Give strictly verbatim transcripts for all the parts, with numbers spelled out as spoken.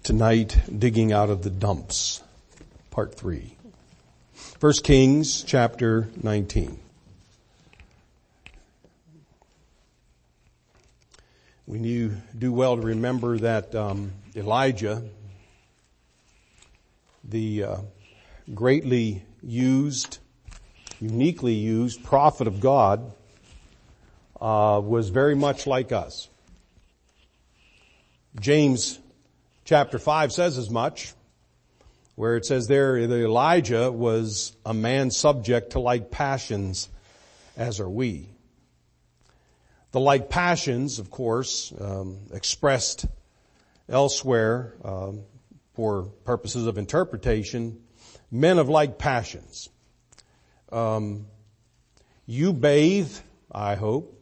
Tonight, digging out of the dumps, part three. First Kings chapter nineteen. We knew, do well to remember that um, Elijah, the uh, greatly used, uniquely used prophet of God, uh, was very much like us. James chapter five says as much, where it says there that Elijah was a man subject to like passions, as are we. The like passions, of course, um, expressed elsewhere um, for purposes of interpretation, men of like passions. Um, you bathe, I hope.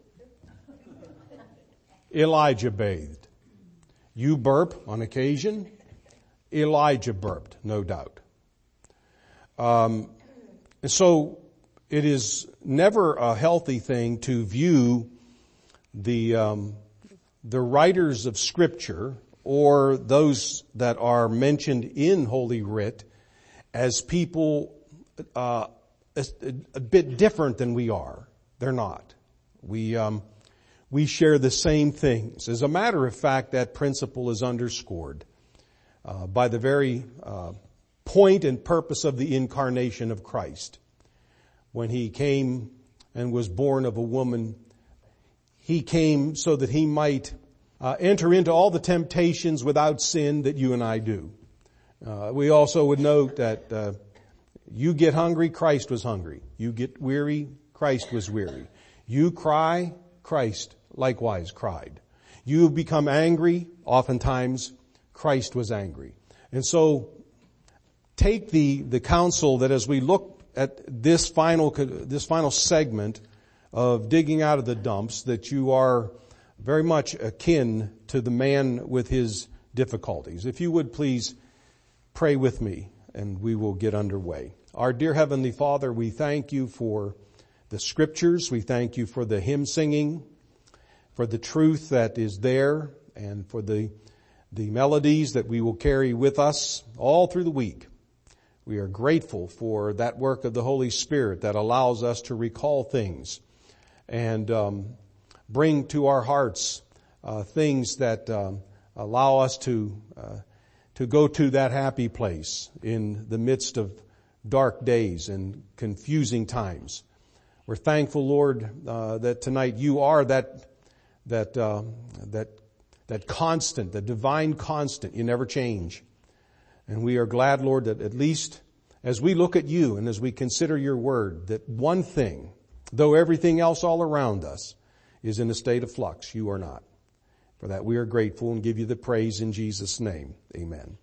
Elijah bathed. You burp on occasion. Elijah burped, no doubt. Um, and so it is never a healthy thing to view the um, the writers of Scripture or those that are mentioned in Holy Writ as people uh, a, a bit different than we are. They're not. We um, we share the same things. As a matter of fact, that principle is underscored uh, by the very uh, point and purpose of the incarnation of Christ. When he came and was born of a woman, he came so that he might uh, enter into all the temptations without sin that you and I do. Uh, we also would note that uh, you get hungry, Christ was hungry. You get weary, Christ was weary. You cry, Christ likewise cried. You become angry, oftentimes Christ was angry. And so take the, the counsel that as we look at this final, this final segment of digging out of the dumps, that you are very much akin to the man with his difficulties. If you would please pray with me and we will get underway. Our dear Heavenly Father, we thank you for the Scriptures. We thank you for the hymn singing, for the truth that is there, and for the, the melodies that we will carry with us all through the week. We are grateful for that work of the Holy Spirit that allows us to recall things and um, bring to our hearts uh, things that um, allow us to uh, to go to that happy place in the midst of dark days and confusing times. We're thankful, Lord, uh, that tonight you are that that uh, that that constant, the divine constant. You never change. And we are glad, Lord, that at least as we look at you and as we consider your word, that one thing, though everything else all around us is in a state of flux, you are not. For that we are grateful and give you the praise in Jesus' name. Amen.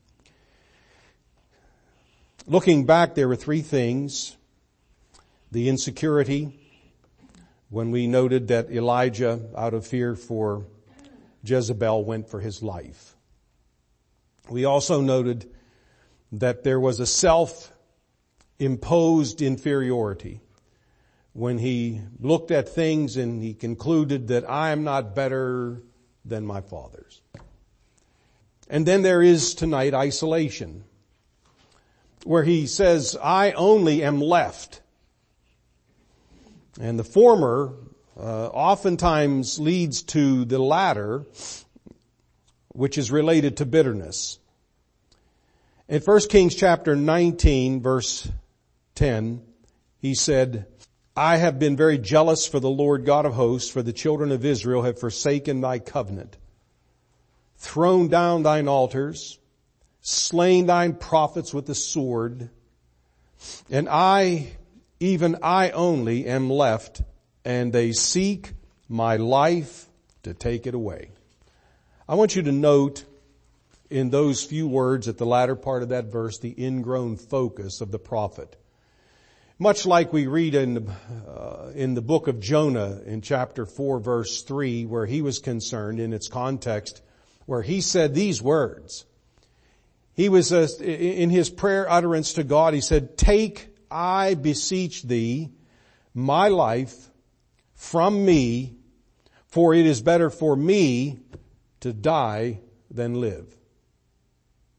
Looking back, there were three things. The insecurity, when we noted that Elijah, out of fear for Jezebel, went for his life. We also noted that there was a self-imposed inferiority when he looked at things and he concluded that I am not better than my fathers. And then there is tonight isolation, where he says, I only am left. And the former uh, oftentimes leads to the latter, which is related to bitterness. In First Kings chapter nineteen, verse ten, he said, I have been very jealous for the Lord God of hosts, for the children of Israel have forsaken thy covenant, thrown down thine altars, slain thine prophets with the sword, and I, even I only, am left, and they seek my life to take it away. I want you to note in those few words at the latter part of that verse the ingrown focus of the prophet. Much like we read in the, uh, in the book of Jonah in chapter four, verse three, where he was concerned in its context, where he said these words. He was, uh, in his prayer utterance to God, he said, take, I beseech thee, my life from me, for it is better for me to die than live.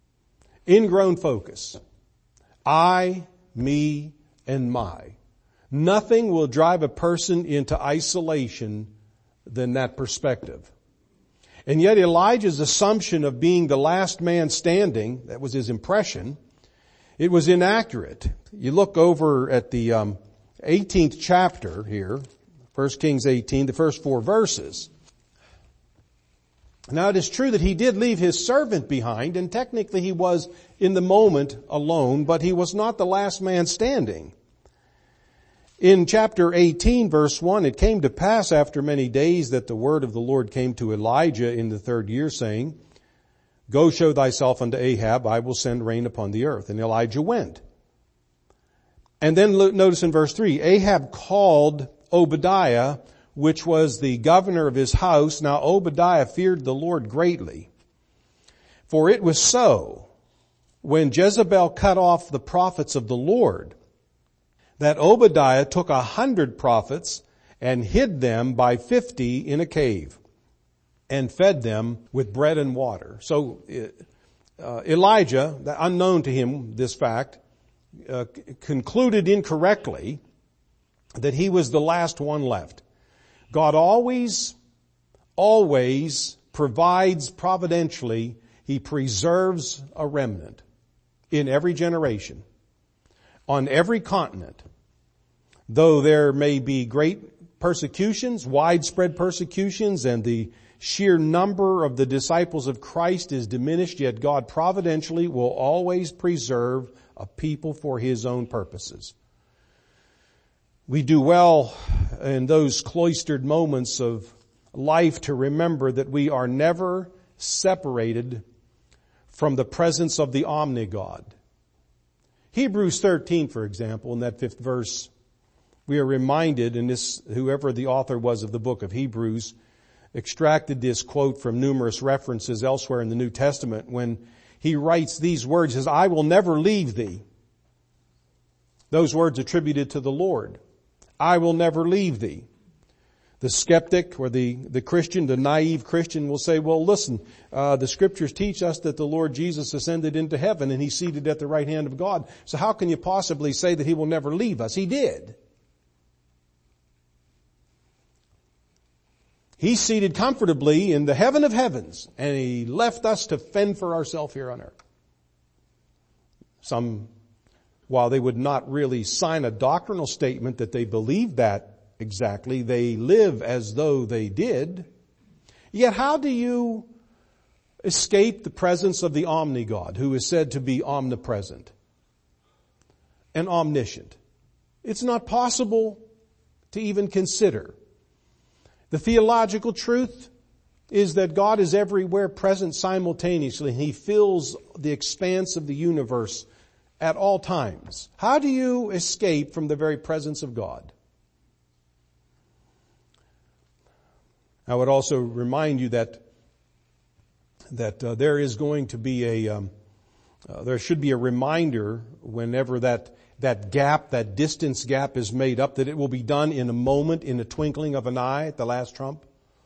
Ingrown focus. I, me, and my. Nothing will drive a person into isolation than that perspective. And yet Elijah's assumption of being the last man standing, that was his impression, it was inaccurate. You look over at the um, eighteenth chapter here, First Kings eighteen, the first four verses. Now it is true that he did leave his servant behind, and technically he was in the moment alone, but he was not the last man standing. In chapter eighteen, verse one, it came to pass after many days that the word of the Lord came to Elijah in the third year, saying, Go show thyself unto Ahab, I will send rain upon the earth. And Elijah went. And then notice in verse three, Ahab called Obadiah, which was the governor of his house. Now Obadiah feared the Lord greatly. For it was so, when Jezebel cut off the prophets of the Lord, that Obadiah took a hundred prophets and hid them by fifty in a cave and fed them with bread and water. So uh, Elijah, unknown to him this fact, uh, concluded incorrectly that he was the last one left. God always, always provides providentially. He preserves a remnant in every generation, on every continent. Though there may be great persecutions, widespread persecutions, and the sheer number of the disciples of Christ is diminished, yet God providentially will always preserve a people for His own purposes. We do well in those cloistered moments of life to remember that we are never separated from the presence of the Omni-God. Hebrews thirteen, for example, in that fifth verse, we are reminded, and this, whoever the author was of the book of Hebrews, extracted this quote from numerous references elsewhere in the New Testament when he writes these words, he says, I will never leave thee. Those words attributed to the Lord. I will never leave thee. The skeptic or the, the Christian, the naive Christian will say, well, listen, uh, the scriptures teach us that the Lord Jesus ascended into heaven and He's seated at the right hand of God. So how can you possibly say that He will never leave us? He did. He's seated comfortably in the heaven of heavens, and He left us to fend for ourselves here on earth. Some, while they would not really sign a doctrinal statement that they believe that exactly, they live as though they did. Yet how do you escape the presence of the Omni-God, who is said to be omnipresent and omniscient? It's not possible to even consider. The theological truth is that God is everywhere present simultaneously. He fills the expanse of the universe at all times. How do you escape from the very presence of God? I would also remind you that that uh, there is going to be a um, uh, there should be a reminder whenever that that gap, that distance gap is made up, that it will be done in a moment, in a twinkling of an eye at the last trump.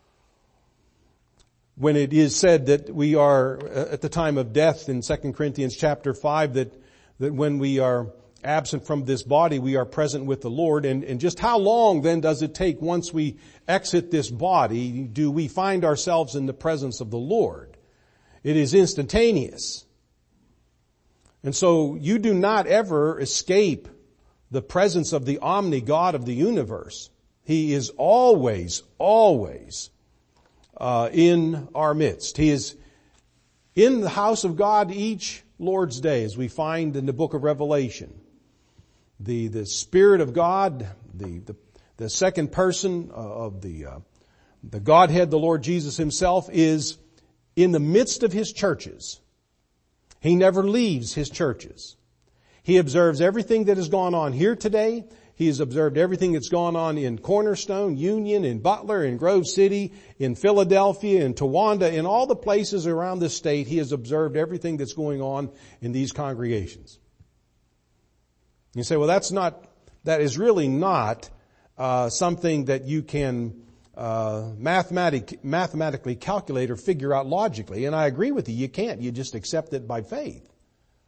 When it is said that we are at the time of death in Second Corinthians chapter five, that, that when we are absent from this body, we are present with the Lord. And, and just how long then does it take once we exit this body, do we find ourselves in the presence of the Lord? It is instantaneous. And so you do not ever escape the presence of the Omni-God of the universe. He is always, always uh, in our midst. He is in the house of God each Lord's Day, as we find in the book of Revelation. The, the Spirit of God, the, the, the second person of the, uh, the Godhead, the Lord Jesus Himself, is in the midst of His churches. He never leaves His churches. He observes everything that has gone on here today. He has observed everything that's gone on in Cornerstone, Union, in Butler, in Grove City, in Philadelphia, in Towanda, in all the places around the state. He has observed everything that's going on in these congregations. You say, well, that's not, that is really not uh, something that you can uh, mathematic, mathematically calculate or figure out logically. And I agree with you. You can't. You just accept it by faith.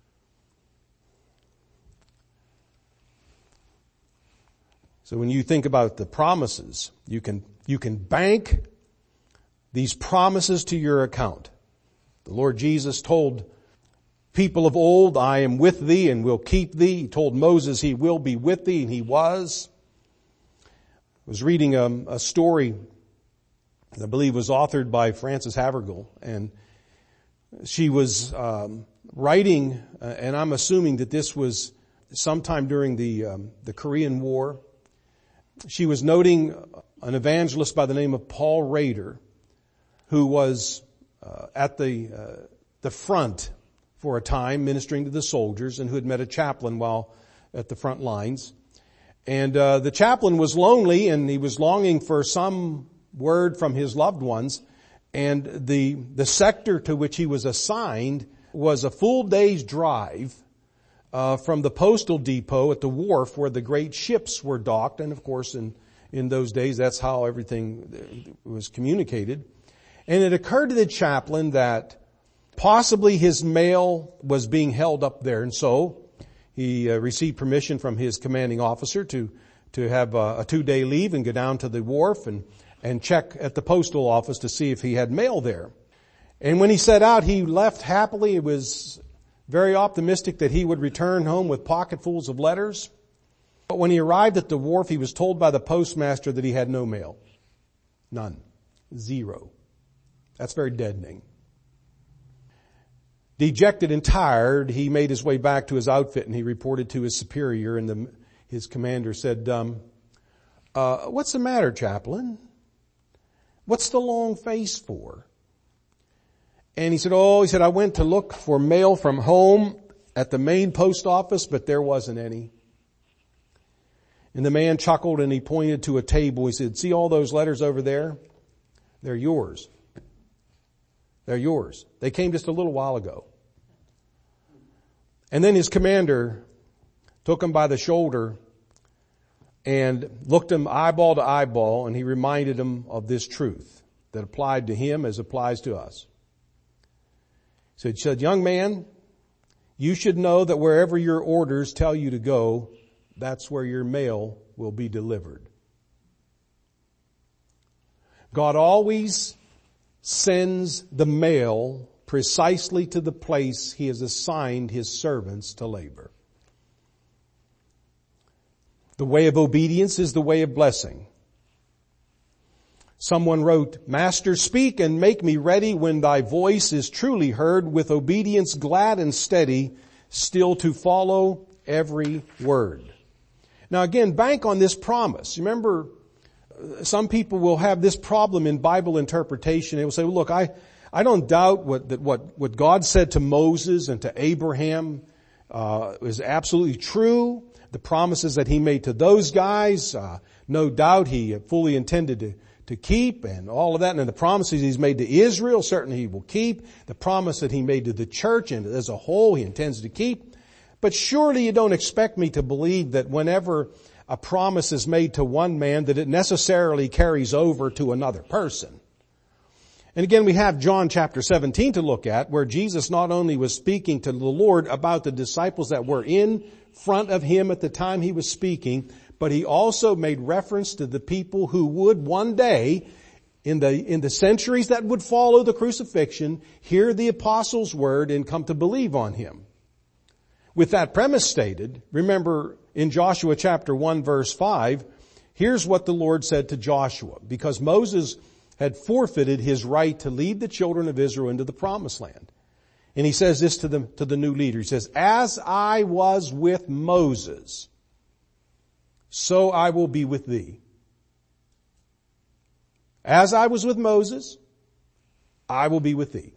So when you think about the promises, you can, you can bank these promises to your account. The Lord Jesus told people of old, I am with thee and will keep thee. He told Moses he will be with thee, and he was. I was reading a, a story that I believe was authored by Frances Havergal, and she was um, writing, uh, and I'm assuming that this was sometime during the um, the Korean War. She was noting an evangelist by the name of Paul Rader, who was uh, at the uh, the front for a time ministering to the soldiers, and who had met a chaplain while at the front lines. And uh, the chaplain was lonely, and he was longing for some word from his loved ones. And the the sector to which he was assigned was a full day's drive uh, from the postal depot at the wharf where the great ships were docked. And of course, in in those days, that's how everything was communicated. And it occurred to the chaplain that possibly his mail was being held up there, and so he uh, received permission from his commanding officer to to have a, a two-day leave and go down to the wharf and and check at the postal office to see if he had mail there. And when he set out, he left happily. He was very optimistic that he would return home with pocketfuls of letters. But when he arrived at the wharf, he was told by the postmaster that he had no mail. None. Zero. That's very deadening. Dejected and tired, he made his way back to his outfit, and he reported to his superior, and the, his commander said, um, uh, what's the matter, chaplain? What's the long face for? And he said, oh, he said, I went to look for mail from home at the main post office, but there wasn't any. And the man chuckled and he pointed to a table. He said, see all those letters over there? They're yours. They're yours. They came just a little while ago. And then his commander took him by the shoulder and looked him eyeball to eyeball, and he reminded him of this truth that applied to him as applies to us. He said, young man, you should know that wherever your orders tell you to go, that's where your mail will be delivered. God always sends the mail precisely to the place he has assigned his servants to labor. The way of obedience is the way of blessing. Someone wrote, Master, speak and make me ready when thy voice is truly heard, with obedience glad and steady, still to follow every word. Now again, bank on this promise. Remember, some people will have this problem in Bible interpretation. They will say, well, look, I, I don't doubt what, that what, what God said to Moses and to Abraham, uh, is absolutely true. The promises that he made to those guys, uh, no doubt he fully intended to, to keep, and all of that. And the promises he's made to Israel, certainly he will keep. The promise that he made to the church and as a whole, he intends to keep. But surely you don't expect me to believe that whenever a promise is made to one man, that it necessarily carries over to another person. And again, we have John chapter seventeen to look at, where Jesus not only was speaking to the Lord about the disciples that were in front of him at the time he was speaking, but he also made reference to the people who would one day, in the, in the centuries that would follow the crucifixion, hear the apostles' word and come to believe on him. With that premise stated, remember in Joshua chapter one verse five, here's what the Lord said to Joshua, because Moses had forfeited his right to lead the children of Israel into the promised land. And he says this to the, to the new leader. He says, as I was with Moses, so I will be with thee. As I was with Moses, I will be with thee.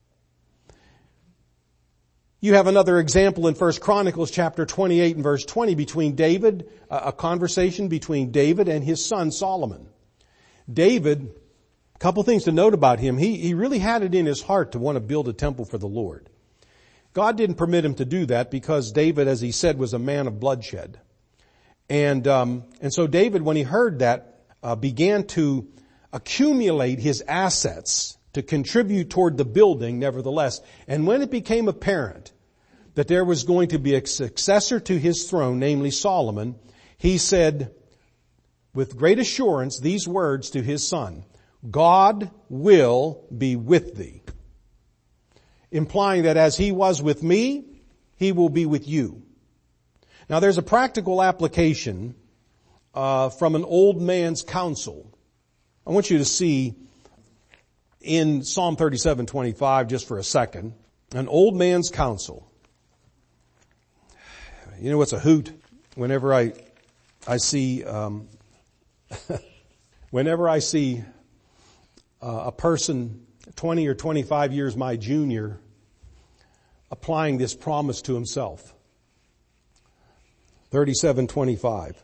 You have another example in First Chronicles chapter twenty-eight and verse twenty between David, a conversation between David and his son Solomon. David, a couple things to note about him. He, he really had it in his heart to want to build a temple for the Lord. God didn't permit him to do that because David, as he said, was a man of bloodshed. And, um, and so David, when he heard that, uh, began to accumulate his assets to contribute toward the building nevertheless. And when it became apparent that there was going to be a successor to his throne, namely Solomon, he said, with great assurance these words to his son, God will be with thee. Implying that as he was with me, he will be with you. Now there's a practical application uh, from an old man's counsel. I want you to see in Psalm thirty-seven twenty-five just for a second, an old man's counsel. You know what's a hoot? Whenever I, I see, um, whenever I see uh, a person twenty or twenty-five years my junior applying this promise to himself. thirty-seven twenty-five.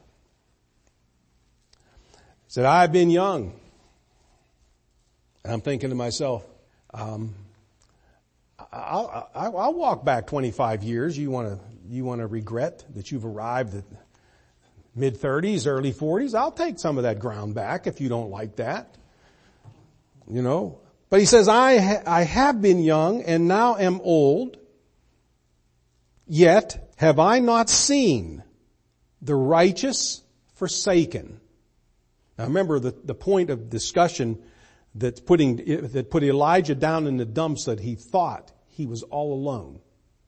Said, I've been young. And I'm thinking to myself, um, I'll, I'll, I'll walk back twenty-five years. You want to, you want to regret that you've arrived at mid thirties, early forties? I'll take some of that ground back if you don't like that. You know, but he says, I, ha- I have been young and now am old, yet have I not seen the righteous forsaken. Now remember the, the point of discussion that's putting, that put Elijah down in the dumps, that he thought he was all alone.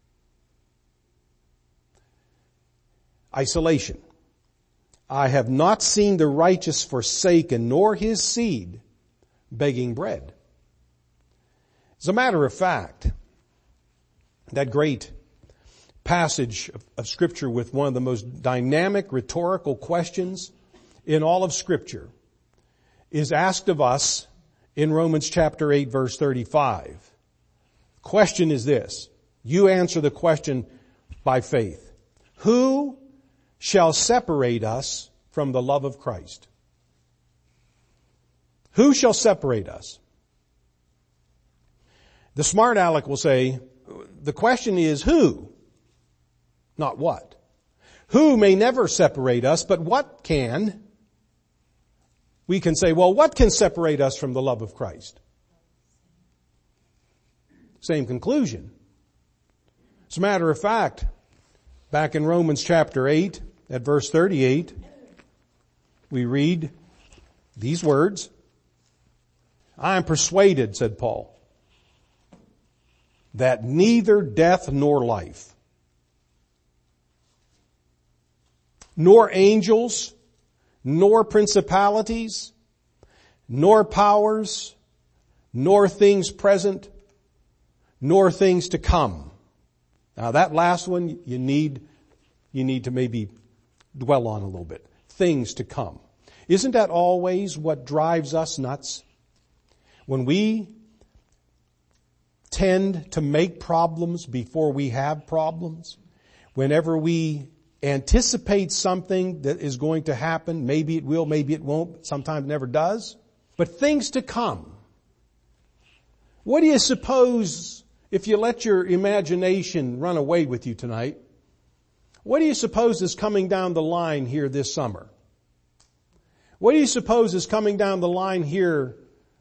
Isolation. I have not seen the righteous forsaken, nor his seed begging bread. As a matter of fact, that great passage of, of Scripture with one of the most dynamic rhetorical questions in all of Scripture is asked of us in Romans chapter eight verse thirty-five. Question is this. You answer the question by faith. Who shall separate us from the love of Christ? Who shall separate us? The smart aleck will say, the question is who, not what. Who may never separate us, but what can? We can say, well, what can separate us from the love of Christ? Same conclusion. As a matter of fact, back in Romans chapter eight, at verse thirty-eight, we read these words. I am persuaded, said Paul, that neither death nor life, nor angels, nor principalities, nor powers, nor things present, nor things to come. Now that last one you need, you need to maybe dwell on a little bit. Things to come. Isn't that always what drives us nuts? When we tend to make problems before we have problems, whenever we anticipate something that is going to happen, maybe it will, maybe it won't, sometimes it never does, but things to come. What do you suppose, if you let your imagination run away with you tonight, what do you suppose is coming down the line here this summer? What do you suppose is coming down the line here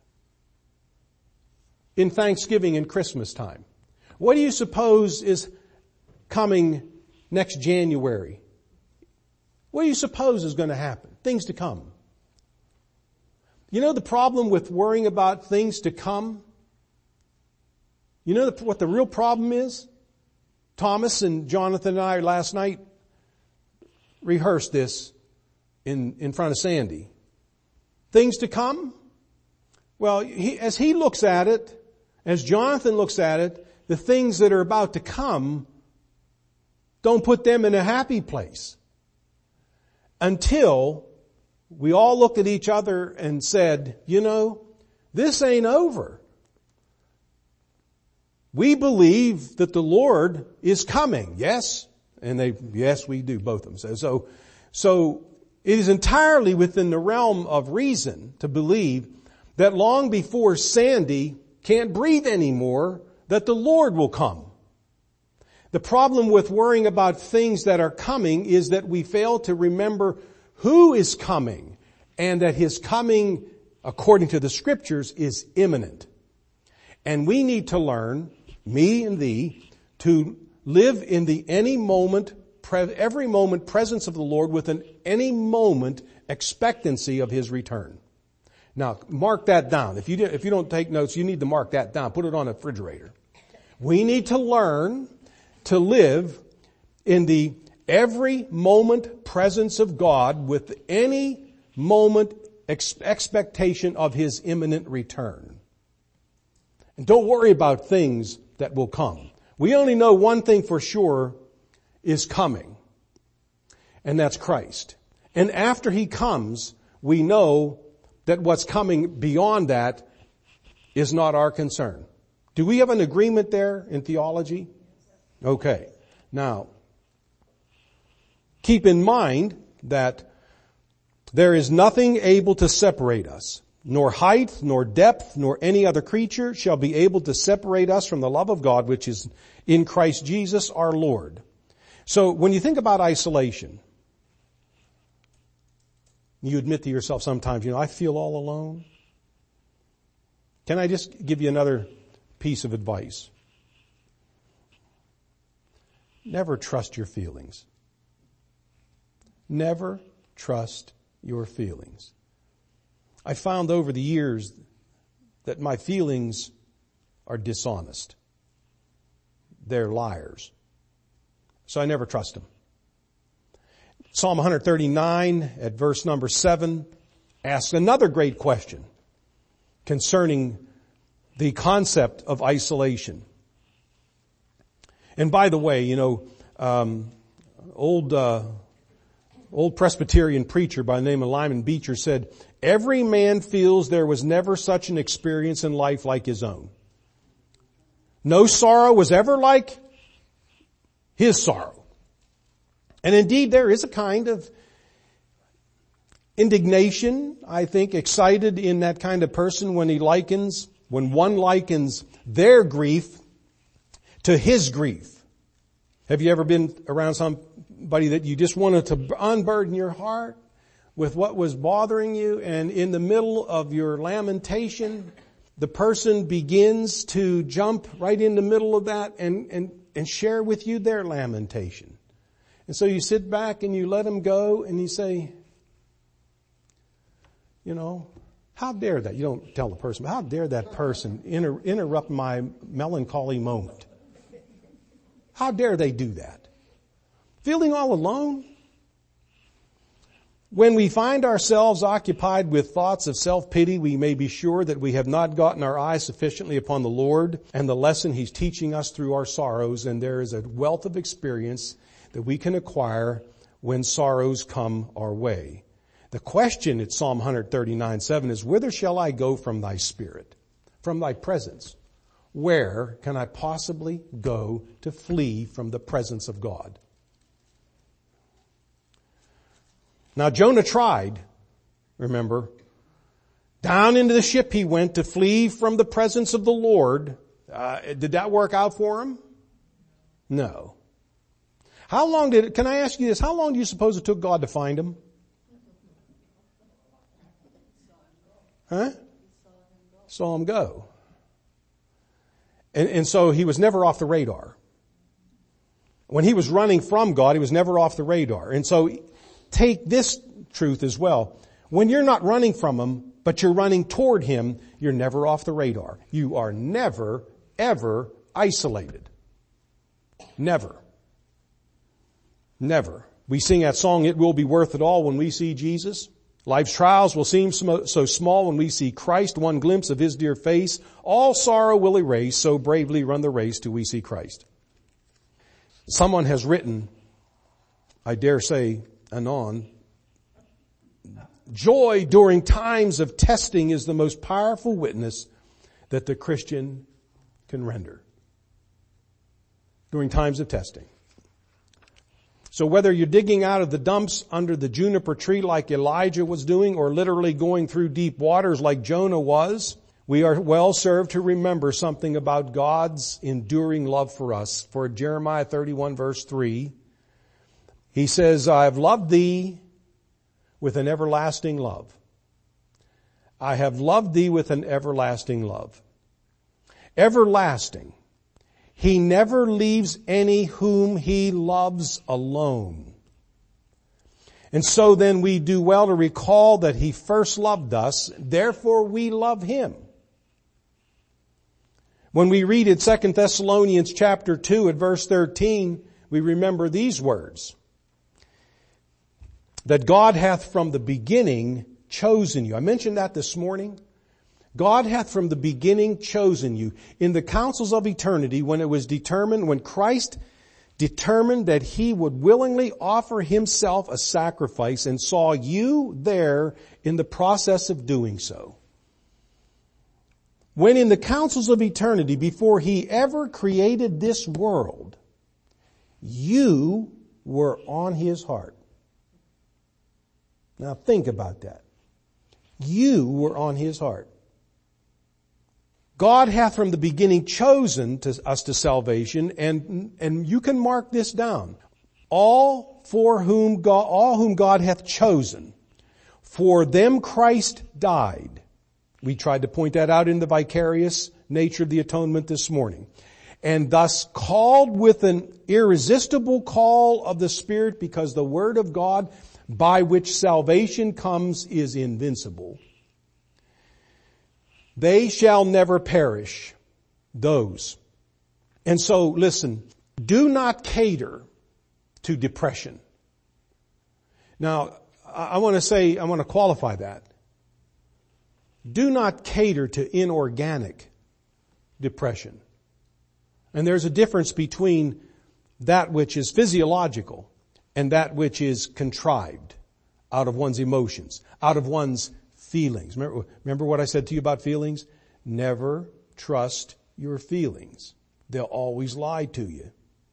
in Thanksgiving and Christmas time? What do you suppose is coming next January? What do you suppose is going to happen? Things to come. You know the problem with worrying about things to come? You know what the real problem is? Thomas and Jonathan and I last night rehearsed this in, in front of Sandy. Things to come? Well, he, as he looks at it, as Jonathan looks at it, the things that are about to come don't put them in a happy place. Until we all looked at each other and said, you know, this ain't over. We believe that the Lord is coming. Yes? And they, yes, we do, both of them. So, so, so it is entirely within the realm of reason to believe that long before Sandy can't breathe anymore, that the Lord will come. The problem with worrying about things that are coming is that we fail to remember who is coming, and that His coming, according to the Scriptures, is imminent. And we need to learn, me and thee, to live in the any moment pre- every moment presence of the Lord with an any moment expectancy of His return. Now, mark that down. If you, if you don't take notes, you need to mark that down. Put it on a refrigerator. We need to learn to live in the every moment presence of God with any moment ex- expectation of His imminent return. And don't worry about things that will come. We only know one thing for sure is coming, and that's Christ. And after He comes, we know that what's coming beyond that is not our concern. Do we have an agreement there in theology? Okay. Now, keep in mind that there is nothing able to separate us. Nor height, nor depth, nor any other creature shall be able to separate us from the love of God, which is in Christ Jesus our Lord. So when you think about isolation, you admit to yourself sometimes, you know, I feel all alone. Can I just give you another piece of advice? Never trust your feelings. Never trust your feelings. I found over the years that my feelings are dishonest. They're liars. So I never trust them. Psalm one thirty-nine at verse number seven asks another great question concerning the concept of isolation. And by the way, you know, um, old uh, old Presbyterian preacher by the name of Lyman Beecher said, every man feels there was never such an experience in life like his own. No sorrow was ever like his sorrow. And indeed, there is a kind of indignation, I think, excited in that kind of person when he likens, when one likens their grief to his grief. Have you ever been around somebody that you just wanted to unburden your heart with what was bothering you, and in the middle of your lamentation, the person begins to jump right in the middle of that and, and, and share with you their lamentation. And so you sit back and you let them go and you say, you know, how dare that? You don't tell the person, but how dare that person inter- interrupt my melancholy moment? How dare they do that? Feeling all alone? When we find ourselves occupied with thoughts of self-pity, we may be sure that we have not gotten our eyes sufficiently upon the Lord and the lesson He's teaching us through our sorrows, and there is a wealth of experience that we can acquire when sorrows come our way. The question at Psalm one thirty-nine seven is, whither shall I go from Thy Spirit, from Thy presence? Where can I possibly go to flee from the presence of God? Now Jonah tried, remember, down into the ship he went to flee from the presence of the Lord. Uh, did that work out for him? No. How long did it, can I ask you this, how long do you suppose it took God to find him? Huh? Saw him go. And, and so he was never off the radar. When he was running from God, he was never off the radar. And so take this truth as well. When you're not running from Him, but you're running toward Him, you're never off the radar. You are never, ever isolated. Never. Never. We sing that song, it will be worth it all when we see Jesus. Life's trials will seem so small when we see Christ, one glimpse of His dear face. All sorrow will erase, so bravely run the race till we see Christ. Someone has written, I dare say, anon, joy during times of testing is the most powerful witness that the Christian can render. During times of testing. So whether you're digging out of the dumps under the juniper tree like Elijah was doing, or literally going through deep waters like Jonah was, we are well served to remember something about God's enduring love for us. For Jeremiah thirty-one verse three, He says, I have loved thee with an everlasting love. I have loved thee with an everlasting love. Everlasting. He never leaves any whom He loves alone. And so then we do well to recall that He first loved us, therefore we love Him. When we read in Second Thessalonians chapter two at verse thirteen, we remember these words. That God hath from the beginning chosen you. I mentioned that this morning. God hath from the beginning chosen you. In the councils of eternity, when it was determined, when Christ determined that He would willingly offer Himself a sacrifice and saw you there in the process of doing so. When in the councils of eternity, before He ever created this world, you were on His heart. Now think about that. You were on His heart. God hath from the beginning chosen to, us to salvation, and, and you can mark this down. All for whom God, all whom God hath chosen, for them Christ died. We tried to point that out in the vicarious nature of the atonement this morning. And thus called with an irresistible call of the Spirit, because the Word of God by which salvation comes is invincible. They shall never perish, those. And so, listen, do not cater to depression. Now, I want to say, I want to qualify that. Do not cater to inorganic depression. And there's a difference between that which is physiological and that which is contrived out of one's emotions, out of one's feelings. Remember, remember what I said to you about feelings? Never trust your feelings. They'll always lie to you.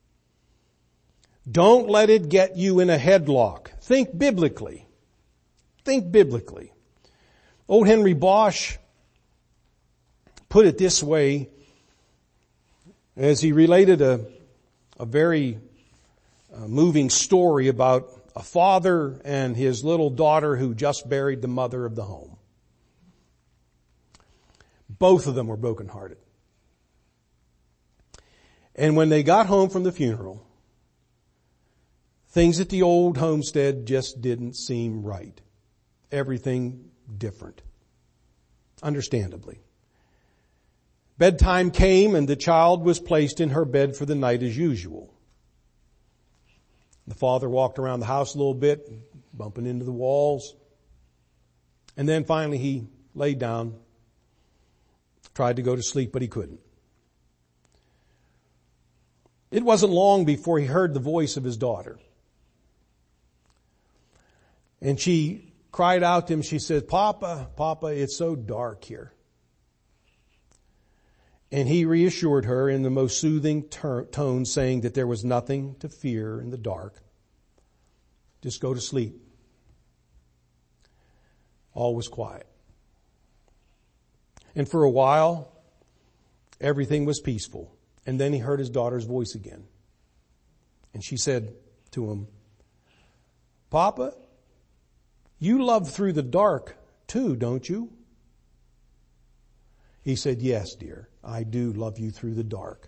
Don't let it get you in a headlock. Think biblically. Think biblically. Old Henry Bosch put it this way as he related a, a very uh, moving story about a father and his little daughter who just buried the mother of the home. Both of them were brokenhearted. And when they got home from the funeral, things at the old homestead just didn't seem right. Everything different. Understandably. Bedtime came and the child was placed in her bed for the night as usual. The father walked around the house a little bit, bumping into the walls. And then finally he laid down, tried to go to sleep, but he couldn't. It wasn't long before he heard the voice of his daughter. And she cried out to him, she said, Papa, Papa, it's so dark here. And he reassured her in the most soothing ter- tone, saying that there was nothing to fear in the dark. Just go to sleep. All was quiet. And for a while, everything was peaceful. And then he heard his daughter's voice again. And she said to him, Papa, you love through the dark too, don't you? He said, yes, dear, I do love you through the dark.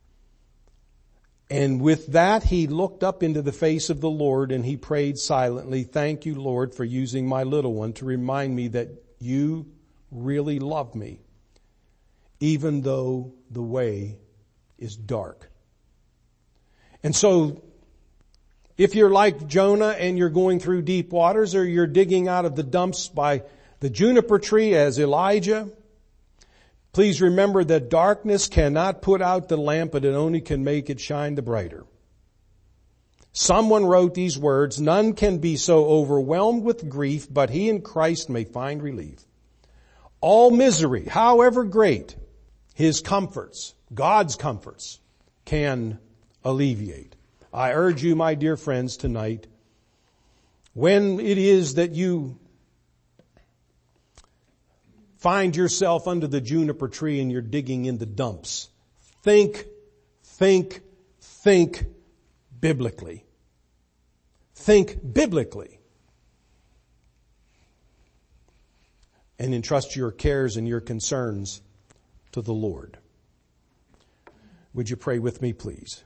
And with that, he looked up into the face of the Lord and he prayed silently, thank you, Lord, for using my little one to remind me that you really love me, even though the way is dark. And so, if you're like Jonah and you're going through deep waters, or you're digging out of the dumps by the juniper tree as Elijah, please remember that darkness cannot put out the lamp, but it only can make it shine the brighter. Someone wrote these words, none can be so overwhelmed with grief, but he in Christ may find relief. All misery, however great, his comforts, God's comforts, can alleviate. I urge you, my dear friends, tonight, when it is that you find yourself under the juniper tree and you're digging in the dumps, think, think, think biblically. Think biblically. And entrust your cares and your concerns to the Lord. Would you pray with me, please?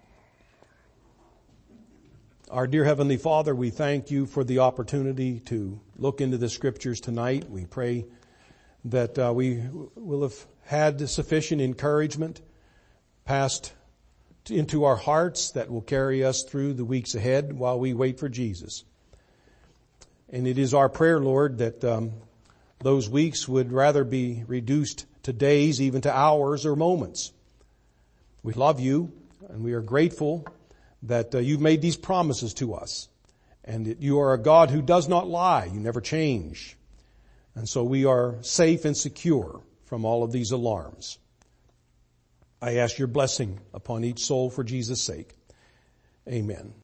Our dear Heavenly Father, we thank you for the opportunity to look into the Scriptures tonight. We pray that uh, we will have had sufficient encouragement passed into our hearts that will carry us through the weeks ahead while we wait for Jesus. And it is our prayer, Lord, that um, those weeks would rather be reduced to days, even to hours or moments. We love you, and we are grateful that uh, you've made these promises to us, and that you are a God who does not lie. You never change. And so we are safe and secure from all of these alarms. I ask your blessing upon each soul for Jesus' sake. Amen.